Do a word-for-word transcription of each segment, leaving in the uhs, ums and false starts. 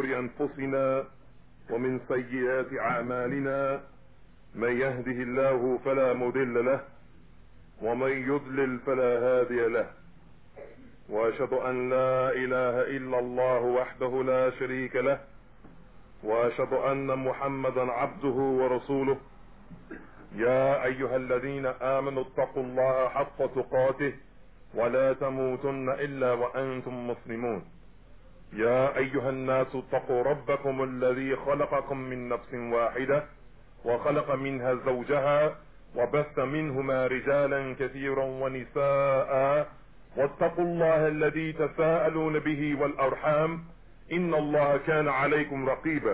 شرور أنفسنا ومن سيئات أعمالنا من يهده الله فلا مضل له ومن يضلل فلا هادي له وأشهد أن لا إله إلا الله وحده لا شريك له وأشهد أن محمدا عبده ورسوله. يا أيها الذين آمنوا اتقوا الله حق تقاته ولا تموتن إلا وأنتم مسلمون. يا أيها الناس اتقوا ربكم الذي خلقكم من نفس واحدة وخلق منها زوجها وبث منهما رجالا كثيرا ونساء واتقوا الله الذي تساءلون به والأرحام إن الله كان عليكم رقيبا.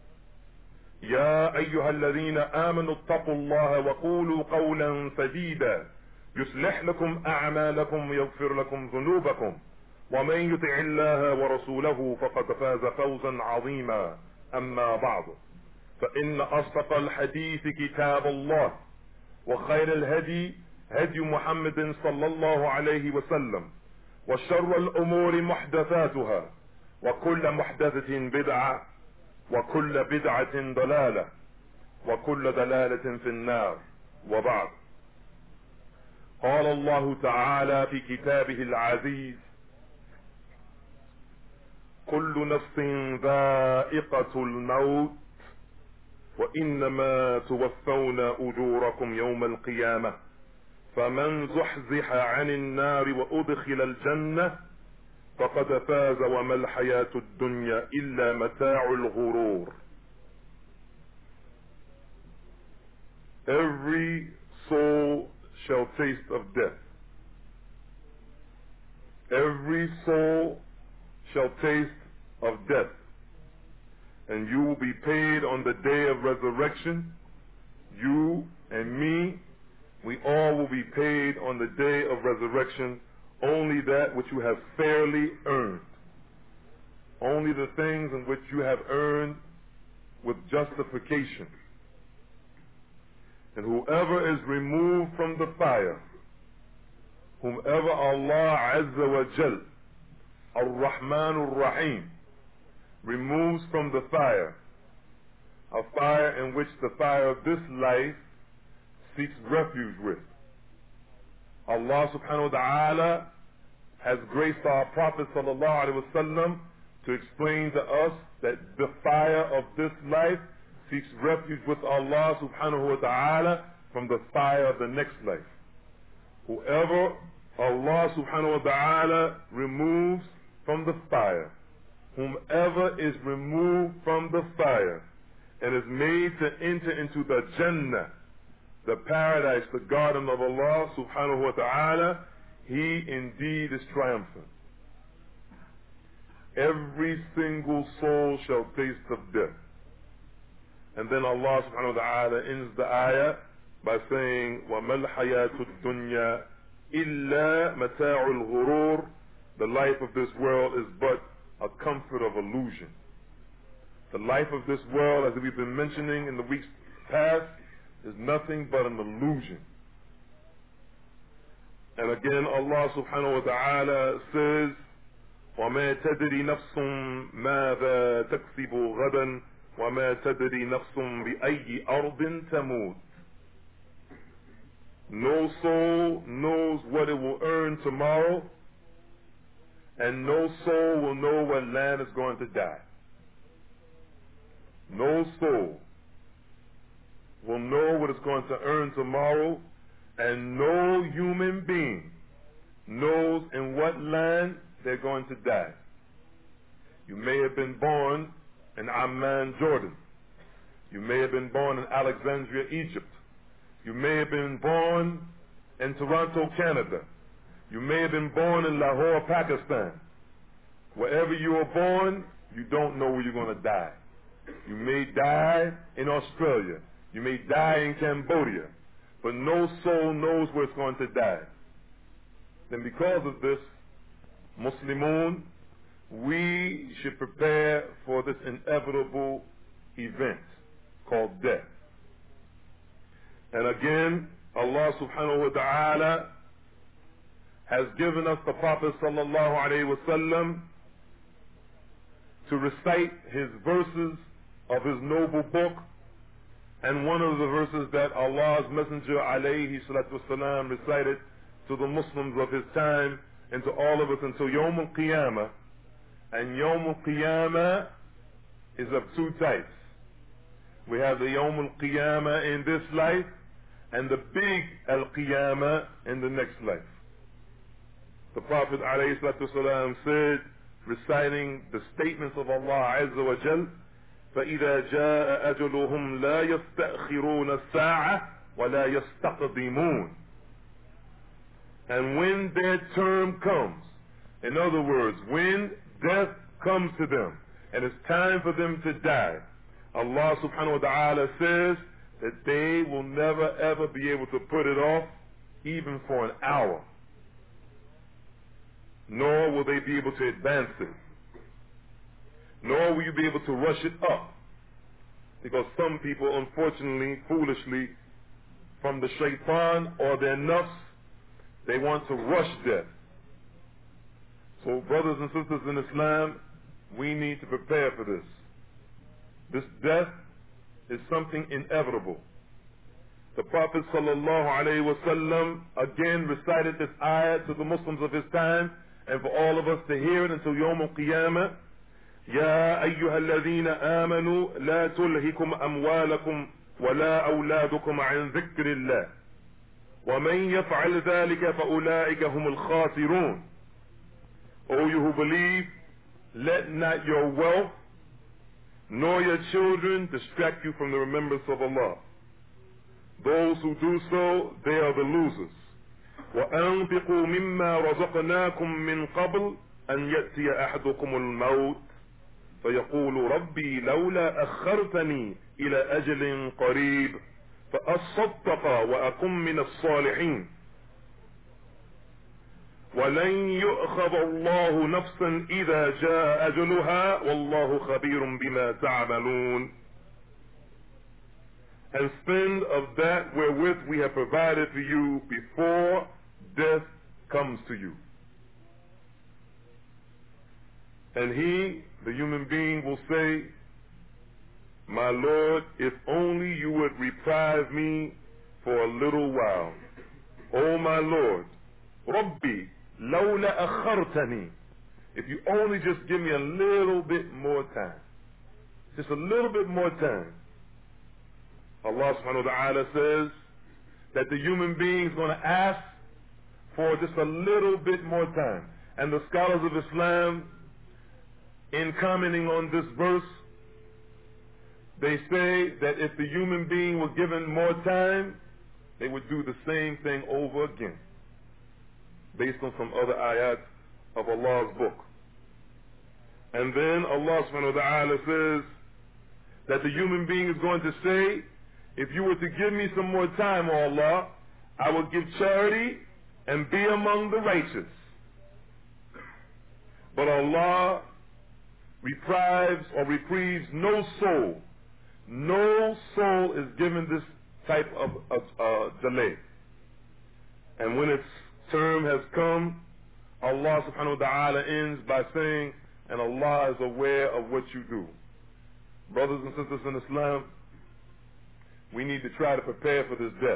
يا أيها الذين آمنوا اتقوا الله وقولوا قولا سديدا يصلح لكم أعمالكم ويغفر لكم ذنوبكم ومن يطع الله ورسوله فقد فاز فوزا عظيما. أما بعد، فإن أصدق الحديث كتاب الله وخير الهدي هدي محمد صلى الله عليه وسلم وشر الأمور محدثاتها وكل محدثة بدعة وكل بدعة ضلالة وكل ضلالة في النار. وبعد، قال الله تعالى في كتابه العزيز: كل نفس ذائقة الموت وإنما توفون أجوركم يوم القيامة فمن زحزح عن النار وأدخل الجنة فقد فاز وما الحياة الدنيا إلا متاع الغرور. Every soul shall taste of death. Every soul shall taste of death, and you will be paid on the day of resurrection. You and me, we all will be paid on the day of resurrection only that which you have fairly earned. Only the things in which you have earned with justification. And whoever is removed from the fire, whomever Allah Azza wa Jal, Ar-Rahman Ar-Rahim, removes from the fire, a fire in which the fire of this life seeks refuge with. Allah subhanahu wa ta'ala has graced our Prophet sallallahu alaihi wasallam to explain to us that the fire of this life seeks refuge with Allah subhanahu wa ta'ala from the fire of the next life. Whoever Allah subhanahu wa ta'ala removes from the fire, whomever is removed from the fire and is made to enter into the Jannah, the paradise, the garden of Allah subhanahu wa ta'ala, he indeed is triumphant. Every single soul shall taste of death. And then Allah subhanahu wa ta'ala ends the ayah by saying, وَمَا الْحَيَاةُ الدُّنْيَا إِلَّا مَتَاعُ الْغُرُورِ. The life of this world is but a comfort of illusion. The life of this world, as we've been mentioning in the weeks past, is nothing but an illusion. And again, Allah subhanahu wa ta'ala says, وَمَا تَدْرِي نَفْسٌ مَاذَا تَكْسِبُ غَدًا وَمَا تَدْرِي نَفْسٌ بِأَيِّ أَرْضٍ تَمُوتُ. No soul knows what it will earn tomorrow, and no soul will know what land is going to die. No soul will know what it's going to earn tomorrow, and no human being knows in what land they're going to die. You may have been born in Amman, Jordan. You may have been born in Alexandria, Egypt. You may have been born in Toronto, Canada. You may have been born in Lahore, Pakistan. Wherever you were born, you don't know where you're going to die. You may die in Australia. You may die in Cambodia. But no soul knows where it's going to die. Then because of this, Muslimun, we should prepare for this inevitable event called death. And again, Allah subhanahu wa ta'ala has given us the Prophet sallallahu alayhi wa sallam to recite his verses of his noble book. And one of the verses that Allah's Messenger alayhi salatu wasalam recited to the Muslims of his time and to all of us until Yawm al-Qiyamah. And Yawm al-Qiyamah is of two types. We have the Yawm al-Qiyamah in this life and the big al-Qiyamah in the next life. The Prophet alayhi salatu wasalam said, reciting the statements of Allah Azza wa Jal, فَإِذَا جَاءَ أَجَلُهُمْ لَا يَسْتَأْخِرُونَ السَّاعَةَ وَلَا يَسْتَقْدِمُونَ. And when their term comes, in other words, when death comes to them and it's time for them to die, Allah subhanahu wa ta'ala says that they will never ever be able to put it off even for an hour, nor will they be able to advance it, nor will you be able to rush it up, because some people, unfortunately, foolishly, from the shaitan or their nafs, they want to rush death. So brothers and sisters in Islam, we need to prepare for this. This death is something inevitable. The Prophet sallallahu alaihi wasallam again recited this ayah to the Muslims of his time and for all of us to hear it until Yawm al-Qiyamah. يا أيها الذين آمنوا لا تلهكم أموالكم ولا أولادكم عن ذكر الله ومن يفعل ذلك فأولئك هم الخاسرون. O you who believe, let not your wealth nor your children distract you from the remembrance of Allah. Those who do so, they are the losers. وأنفقوا مما رزقناكم من قبل أن يأتي أحدكم الموت فيقول ربي لولا أخرتني إلى أجل قريب فأصدق وأكن من الصالحين ولن يؤخذ الله نفسا إذا جاء أجلها والله خبير بما تعملون. And spend of that wherewith we have provided for you before death comes to you. And he, the human being, will say, my Lord, if only you would reprieve me for a little while. Oh my Lord, Rabbi, lawla akhartani. If you only just give me a little bit more time. Just a little bit more time. Allah subhanahu wa ta'ala says that the human being is going to ask for just a little bit more time. And the scholars of Islam, in commenting on this verse, they say that if the human being were given more time, they would do the same thing over again, based on some other ayat of Allah's book. And then Allah subhanahu wa ta'ala says that the human being is going to say, if you were to give me some more time, O Allah, I will give charity and be among the righteous. But Allah reprives or reprieves no soul. No soul is given this type of, of uh, delay. And when its term has come, Allah subhanahu wa ta'ala ends by saying, and Allah is aware of what you do. Brothers and sisters in Islam, we need to try to prepare for this death.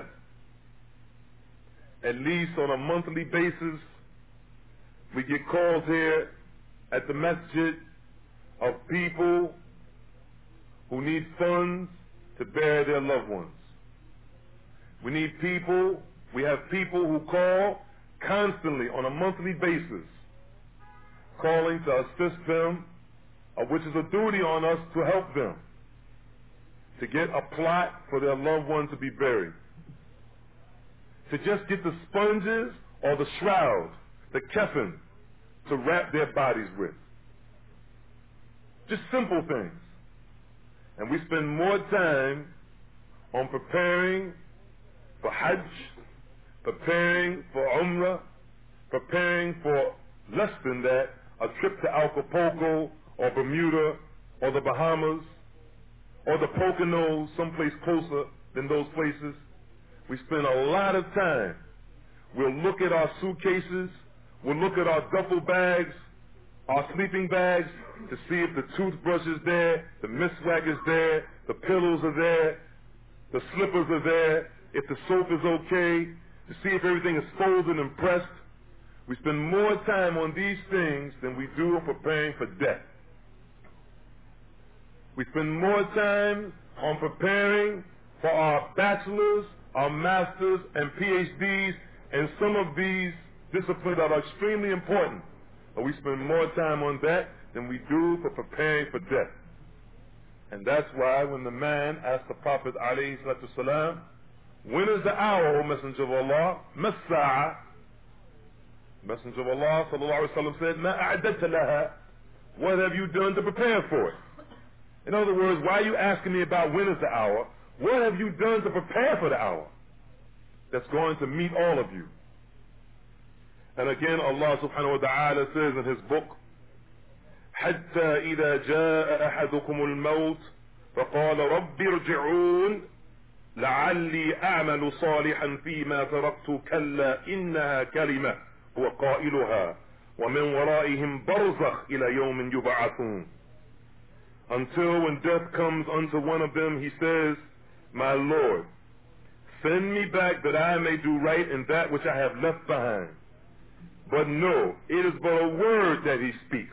At least on a monthly basis, we get calls here at the masjid of people who need funds to bury their loved ones. We need people, we have people who call constantly on a monthly basis, calling to assist them, of which is a duty on us to help them, to get a plot for their loved one to be buried, to just get the sponges or the shroud, the keffin, to wrap their bodies with. Just simple things. And we spend more time on preparing for Hajj, preparing for Umrah, preparing for less than that, a trip to Acapulco or Bermuda or the Bahamas or the Poconos, someplace closer than those places. We spend a lot of time. We'll look at our suitcases, we'll look at our duffel bags our sleeping bags to see if the toothbrush is there, the miswak is there, the pillows are there, the slippers are there, if the soap is okay, to see if everything is folded and pressed. We spend more time on these things than we do on preparing for death. We spend more time on preparing for our bachelor's, our master's, and P H Ds, and some of these disciplines that are extremely important. But we spend more time on that than we do for preparing for death. And that's why when the man asked the Prophet alayhi salatu salam, when is the hour, O Messenger of Allah? Massa'a. Messenger of Allah sallallahu alayhi wa sallam said, Ma a'adatta laha. What have you done to prepare for it? In other words, why are you asking me about when is the hour? What have you done to prepare for the hour that's going to meet all of you? And again, Allah subhanahu wa ta'ala says in his book, حتى إذا جاء أحدكم الموت فقال رب ارجعون لعلي أعمل صالحا فيما تركت كلا إنها كلمة هو قائلها ومن ورائهم برزخ إلى يوم يبعثون. Until when death comes unto one of them, he says, my Lord, send me back that I may do right in that which I have left behind. But no, it is but a word that he speaks.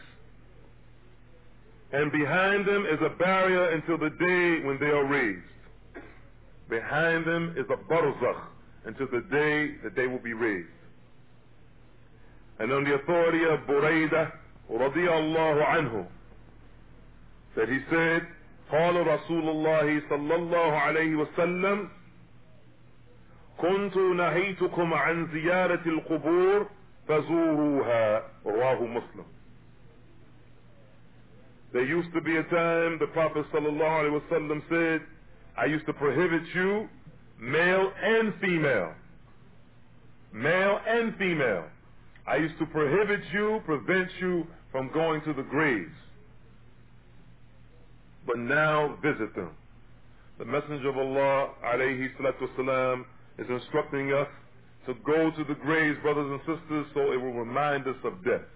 And behind them is a barrier until the day when they are raised. Behind them is a barzakh until the day that they will be raised. And on the authority of Buraidah radiyallahu anhu, that he said, قال رسول الله صلى الله عليه وسلم كنت نهيتكم عن زيارة القبور فزوروها رواه مسلم. There used to be a time the Prophet sallallahu alaihi wasallam said, I used to prohibit you, male and female, male and female. I used to prohibit you, prevent you from going to the graves. But now visit them. The Messenger of Allah alayhi salatu wasalam is instructing us to go to the graves, brothers and sisters, so it will remind us of death.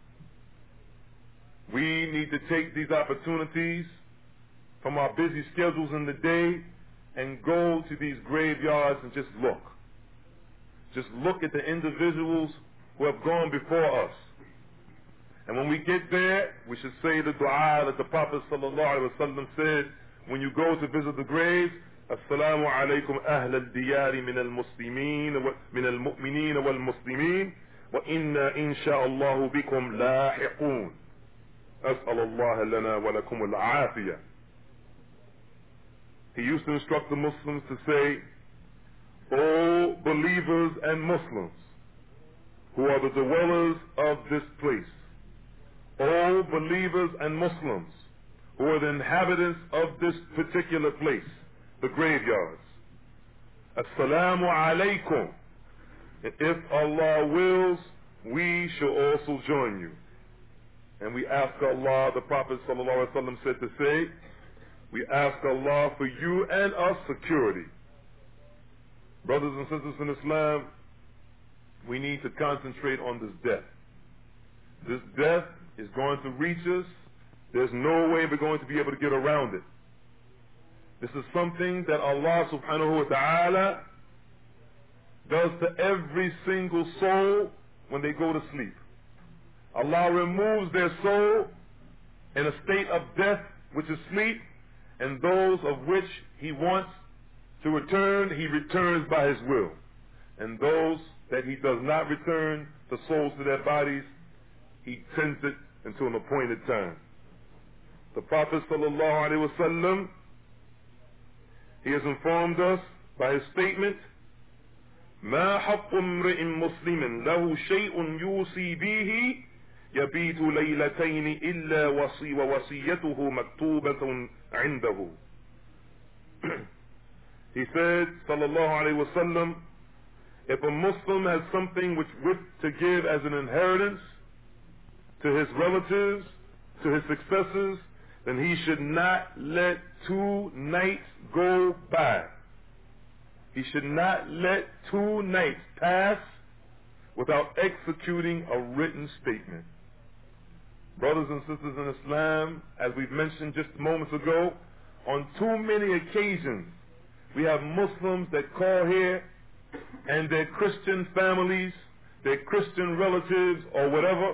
We need to take these opportunities from our busy schedules in the day and go to these graveyards and just look. Just look at the individuals who have gone before us. And when we get there, we should say the dua that the Prophet sallallahu alaihi wasallam said when you go to visit the graves, Assalamu alaikum ahl al-diyari min al-muslimin min al-mu'minin wal-muslimin wa inna insha'Allahu bikum lahiqun. As'alallahu lana wa lakum al-afiyah. He used to instruct the Muslims to say, O believers and Muslims who are the dwellers of this place, O believers and Muslims who are the inhabitants of this particular place, the graveyards, Assalamu alaikum. And if Allah wills, we shall also join you. And we ask Allah, the Prophet sallallahu alaihi wasallam said to say, we ask Allah for you and us security. Brothers and sisters in Islam, we need to concentrate on this death. This death is going to reach us. There's no way we're going to be able to get around it. This is something that Allah subhanahu wa ta'ala does to every single soul when they go to sleep. Allah removes their soul in a state of death, which is sleep, and those of which He wants to return, He returns by His will. And those that He does not return the souls to their bodies, He sends it until an appointed time. The Prophet sallallahu alaihi wasallam, he has informed us by his statement, ما حق امرئ مسلم له شيء يوصي به يبيت ليلتين إلا وصي ووصيته مكتوبة عنده. He said, sallallahu alaihi wasallam, if a Muslim has something which would to give as an inheritance to his relatives, to his successors, then he should not let two nights go by. He should not let two nights pass without executing a written statement. Brothers and sisters in Islam, as we've mentioned just moments ago, on too many occasions, we have Muslims that call here and their Christian families, their Christian relatives or whatever,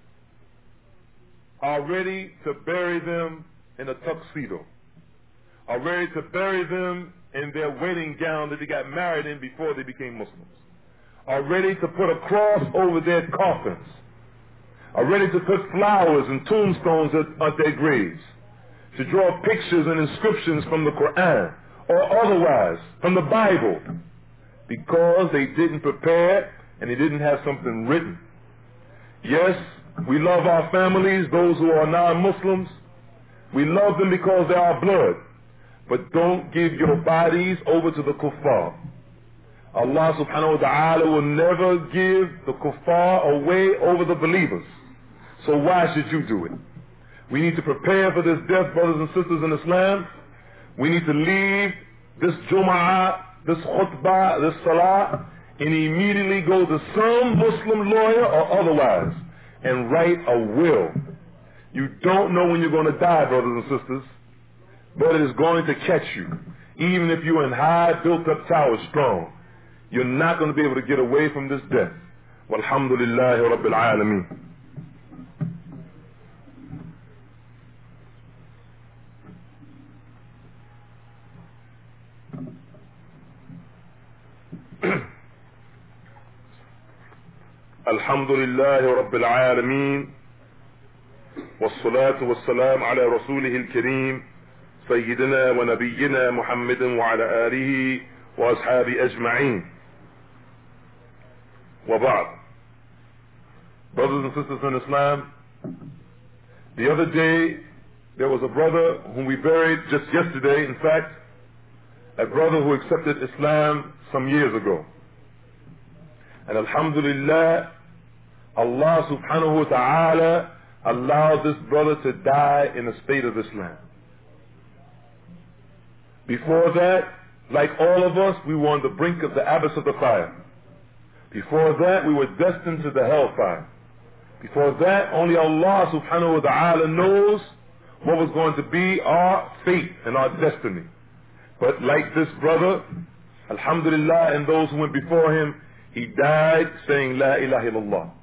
are ready to bury them in a tuxedo, are ready to bury them in their wedding gown that they got married in before they became Muslims, are ready to put a cross over their coffins, are ready to put flowers and tombstones at, at their graves, to draw pictures and inscriptions from the Quran or otherwise from the Bible, because they didn't prepare and they didn't have something written. Yes, we love our families, those who are non-Muslims. We love them because they are blood. But don't give your bodies over to the kuffar. Allah subhanahu wa ta'ala will never give the kuffar away over the believers. So why should you do it? We need to prepare for this death, brothers and sisters in Islam. We need to leave this Jum'ah, this khutbah, this salah, and immediately go to some Muslim lawyer or otherwise and write a will. You don't know when you're going to die, brothers and sisters, but it is going to catch you. Even if you're in high built-up towers, strong, you're not going to be able to get away from this death. Walhamdulillahi Rabbil Alameen. الحمد لله رب العالمين والصلاة والسلام على رسوله الكريم سيدنا ونبينا محمد وعلى آله وأصحابه أجمعين وبعد. Brothers and sisters in Islam, the other day there was a brother whom we buried just yesterday, in fact, a brother who accepted Islam some years ago. And alhamdulillah, Allah subhanahu wa ta'ala allowed this brother to die in a state of Islam. Before that, like all of us, we were on the brink of the abyss of the fire. Before that, we were destined to the hellfire. Before that, only Allah subhanahu wa ta'ala knows what was going to be our fate and our destiny. But like this brother, alhamdulillah, and those who went before him, he died saying La ilaha illallah.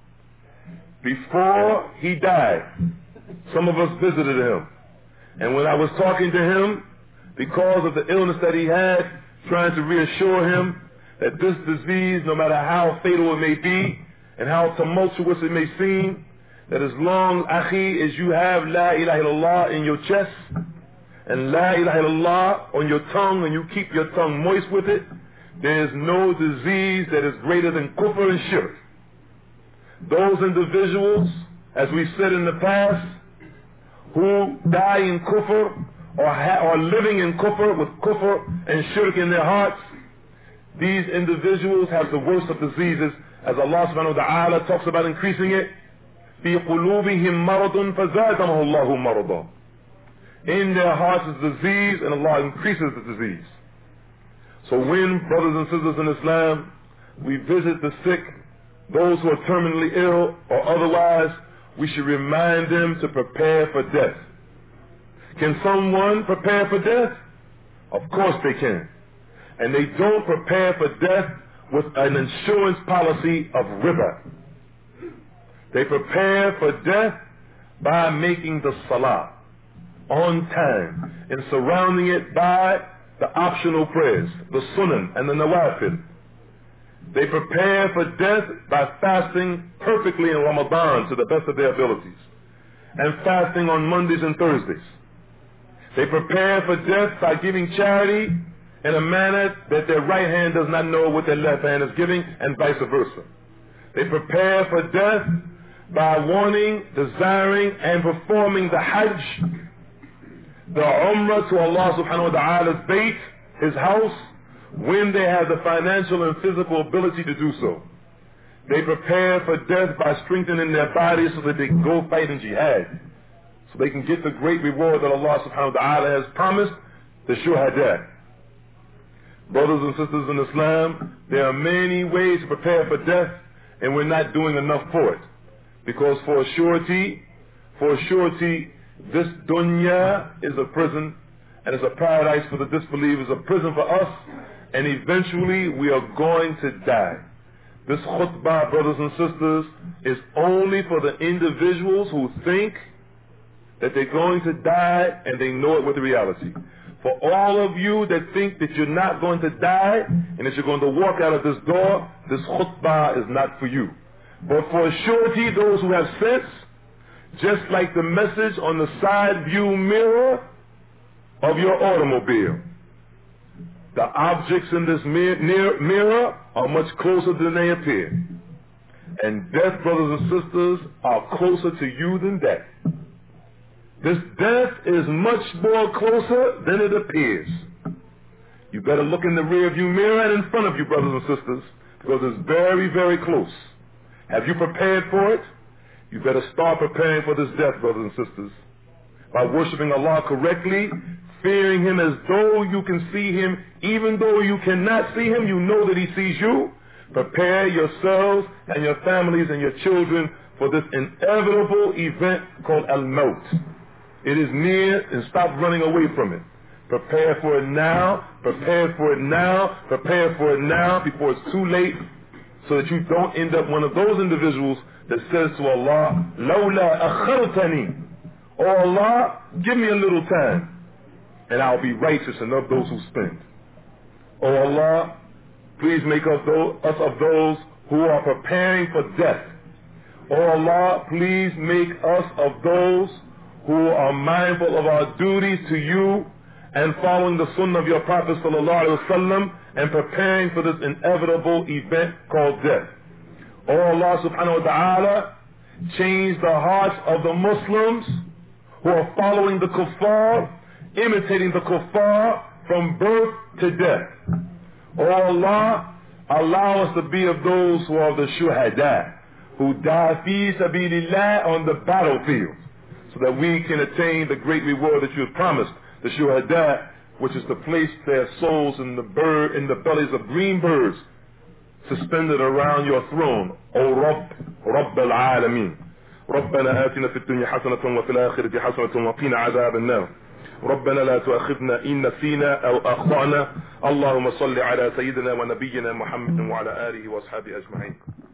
Before he died, some of us visited him. And when I was talking to him, because of the illness that he had, trying to reassure him that this disease, no matter how fatal it may be, and how tumultuous it may seem, that as long, akhi, as you have La ilaha illallah in your chest, and La ilaha illallah on your tongue, and you keep your tongue moist with it, there is no disease that is greater than kufr and shirk. Those individuals, as we said in the past, who die in kufr or ha- are living in kufr with kufr and shirk in their hearts, these individuals have the worst of diseases, as Allah subhanahu wa ta'ala talks about increasing it. في قلوبهم مرض فزادهم الله مرضا. In their hearts is disease, and Allah increases the disease. So when, brothers and sisters in Islam, we visit the sick, those who are terminally ill or otherwise, we should remind them to prepare for death. Can someone prepare for death? Of course they can. And they don't prepare for death with an insurance policy of riba. They prepare for death by making the salah on time and surrounding it by the optional prayers, the sunan and the nawafil. They prepare for death by fasting perfectly in Ramadan to the best of their abilities, and fasting on Mondays and Thursdays. They prepare for death by giving charity in a manner that their right hand does not know what their left hand is giving, and vice versa. They prepare for death by wanting, desiring, and performing the Hajj, the Umrah to Allah subhanahu wa ta'ala's Bayt, His house, when they have the financial and physical ability to do so. They prepare for death by strengthening their bodies so that they can go fight in jihad, so they can get the great reward that Allah subhanahu wa ta'ala has promised, the shuhada. Brothers and sisters in Islam, there are many ways to prepare for death, and we're not doing enough for it. Because for a surety, For surety, this dunya is a prison, and is a paradise for the disbelievers, a prison for us, and eventually we are going to die. This khutbah, brothers and sisters, is only for the individuals who think that they're going to die and they know it with reality. For all of you that think that you're not going to die and that you're going to walk out of this door, this khutbah is not for you. But for surety, those who have sense, just like the message on the side view mirror of your automobile, the objects in this mir mirror are much closer than they appear. And death, brothers and sisters, are closer to you than death. This death is much more closer than it appears. You better look in the rear view mirror and in front of you, brothers and sisters, because it's very, very close. Have you prepared for it? You better start preparing for this death, brothers and sisters, by worshiping Allah correctly, fearing Him as though you can see Him. Even though you cannot see Him, you know that He sees you. Prepare yourselves and your families and your children for this inevitable event called Al-Maut. It is near, and stop running away from it. Prepare for it now, prepare for it now, prepare for it now before it's too late, so that you don't end up one of those individuals that says to Allah, Lawla akhartani, oh Allah, give me a little time, and I'll be righteous and of those who spend. Oh Allah, please make us of those who are preparing for death. Oh Allah, please make us of those who are mindful of our duties to you and following the sunnah of your Prophet sallallahu alaihi wasallam and preparing for this inevitable event called death. Oh Allah subhanahu wa ta'ala, change the hearts of the Muslims who are following the kuffar, imitating the kuffar from birth to death. Oh Allah, allow us to be of those who are the shuhada, who die fi sabilillah on the battlefield, so that we can attain the great reward that you have promised, the shuhada, which is to place their souls in the bird, in the bellies of green birds, suspended around your throne, O Rabb, Rabb al-Alameen. ربنا آتنا في الدنيا حسنة وفي الآخرة حسنة وقنا عذاب النار. ربنا لا تؤاخذنا إن نسينا أو أخطأنا. اللهم صل على سيدنا ونبينا محمد وعلى آله وأصحابه أجمعين.